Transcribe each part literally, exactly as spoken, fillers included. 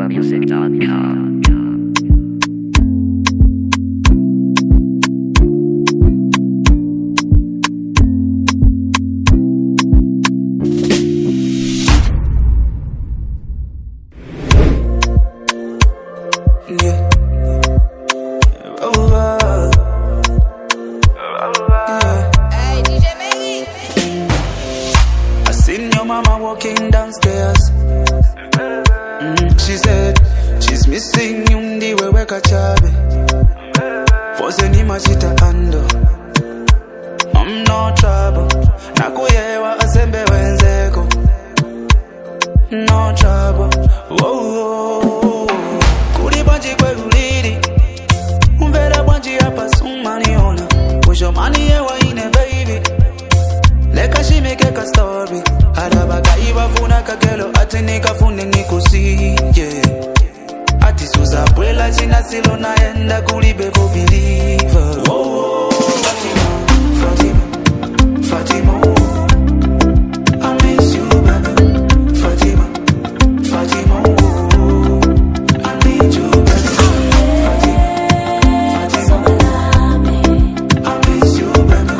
music dot com. Mama walking downstairs. Mm, she said she's missing you ndiwe weka chabe. Fose ni machita ando. I'm no trouble. Nakuyewa asembe wenzeko. No trouble. Whoa. Kuri banji kwe uliri. Umvera banji hapa sumaniona. Wisho mani yewa ine baby. Leka she make a story. Arabaka ibafuna kakelo ati nikafune nikusi yeah. Ati suza bwela china silo naenda kulibe for believer. Oh, Fatima, Fatima, Fatima. I miss you baby. Fatima, Fatima. I need you baby. Fatima, Fatima. I miss you baby.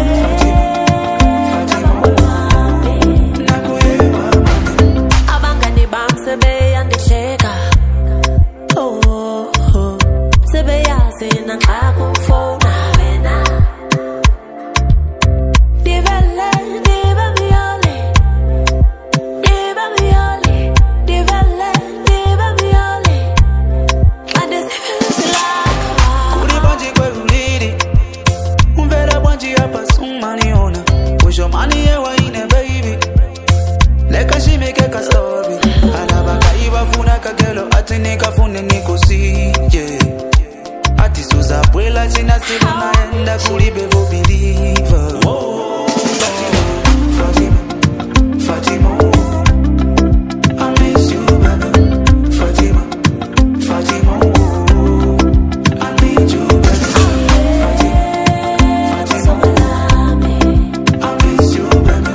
Nikafune nikusi yeah. Ati suza bwela china silo naenda kulibe for believer. Oh, Fatima, Fatima, Fatima. I miss you baby. Fatima, Fatima. I need you baby. Fatima, Fatima. I miss you baby.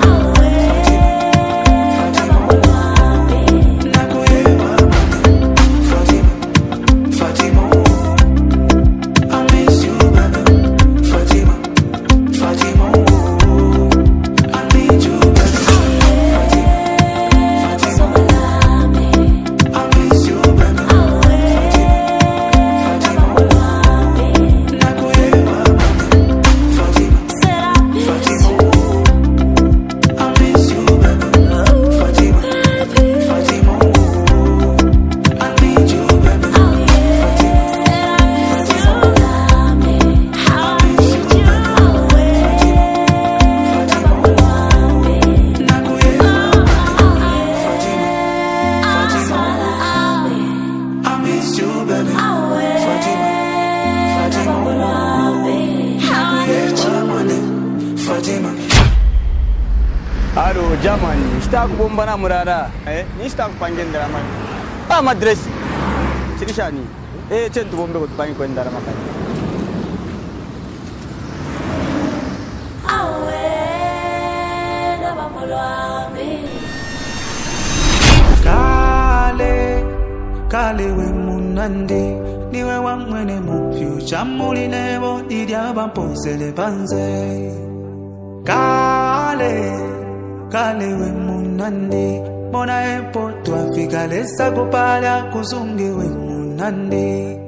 Aro Germany, sita kubomba na murara. Eh, ni sita kupangenda ramani. Ah, madress. Chirishani. Eh, chentu bombe kutupangi kwenda ramakani. Awe na bamolwami. Kale, kale we munandi. Niwe wamwene mu future muli nebo idia bampozele banze. Kale, kale we munandi. Mona epo tu afika lesa kupala kuzungi we munandi.